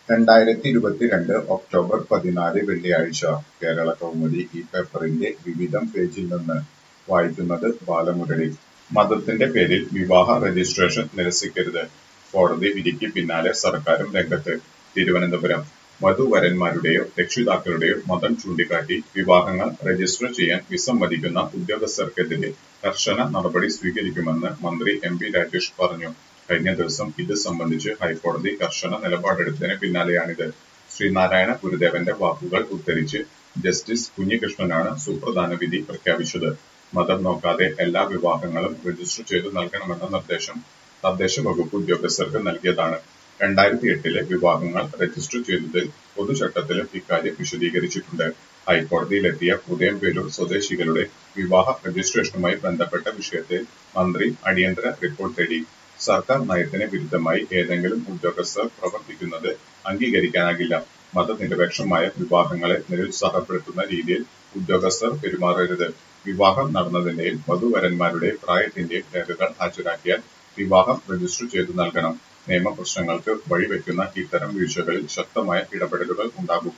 2022 October 14 വെള്ളിയാഴ്ച കേരളകൗമുദി ഈ പേപ്പറിന്റെ വിവിധം പേജിൽ നിന്ന് വായിക്കുന്നത് ബാലമുരളി. മതത്തിന്റെ പേരിൽ വിവാഹ രജിസ്ട്രേഷൻ നിരസിക്കരുത്. കോടതി വിധിക്ക് പിന്നാലെ സർക്കാരും രംഗത്ത്. തിരുവനന്തപുരം വധൂവരന്മാരുടെയോ രക്ഷിതാക്കളുടെയോ മതം ചൂണ്ടിക്കാട്ടി വിവാഹങ്ങൾ രജിസ്റ്റർ ചെയ്യാൻ വിസമ്മതിക്കുന്ന ഉദ്യോഗസ്ഥർക്കെതിരെ കർശന നടപടി സ്വീകരിക്കുമെന്ന് മന്ത്രി എം.പി. രാജേഷ് പറഞ്ഞു. കഴിഞ്ഞ ദിവസം ഇത് സംബന്ധിച്ച് ഹൈക്കോടതി കർശന നിലപാടെടുത്തതിന് പിന്നാലെയാണിത്. ശ്രീനാരായണ ഗുരുദേവന്റെ വാക്കുകൾ ഉദ്ധരിച്ച് ജസ്റ്റിസ് കുഞ്ഞികൃഷ്ണനാണ് സുപ്രധാന വിധി പ്രഖ്യാപിച്ചത്. മതം നോക്കാതെ എല്ലാ വിവാഹങ്ങളും രജിസ്റ്റർ ചെയ്തു നൽകണമെന്ന നിർദ്ദേശം തദ്ദേശ വകുപ്പ് ഉദ്യോഗസ്ഥർക്ക് നൽകിയതാണ്. 2008 വിവാഹങ്ങൾ രജിസ്റ്റർ ചെയ്തതിൽ പൊതുചട്ടത്തിലും ഇക്കാര്യം വിശദീകരിച്ചിട്ടുണ്ട്. ഹൈക്കോടതിയിലെത്തിയ ഉദയംപേരൂർ സ്വദേശികളുടെ വിവാഹ രജിസ്ട്രേഷനുമായി ബന്ധപ്പെട്ട വിഷയത്തിൽ മന്ത്രി അടിയന്തര റിപ്പോർട്ട് തേടി. സർക്കാർ നയത്തിന് വിരുദ്ധമായി ഏതെങ്കിലും ഉദ്യോഗസ്ഥർ പ്രവർത്തിക്കുന്നത് അംഗീകരിക്കാനാകില്ല. മതനിരപേക്ഷമായ വിവാഹങ്ങളെ നിരുത്സാഹപ്പെടുത്തുന്ന രീതിയിൽ ഉദ്യോഗസ്ഥർ പെരുമാറരുത്. വിവാഹം നടന്നതിന്റെയും വധൂവരന്മാരുടെയും പ്രായത്തിന്റെയും രേഖകൾ ഹാജരാക്കിയാൽ വിവാഹം രജിസ്റ്റർ ചെയ്തു നൽകണം. നിയമപ്രശ്നങ്ങൾക്ക് വഴിവെക്കുന്ന ഇത്തരം വീഴ്ചകളിൽ ശക്തമായ ഇടപെടലുകൾ ഉണ്ടാകും.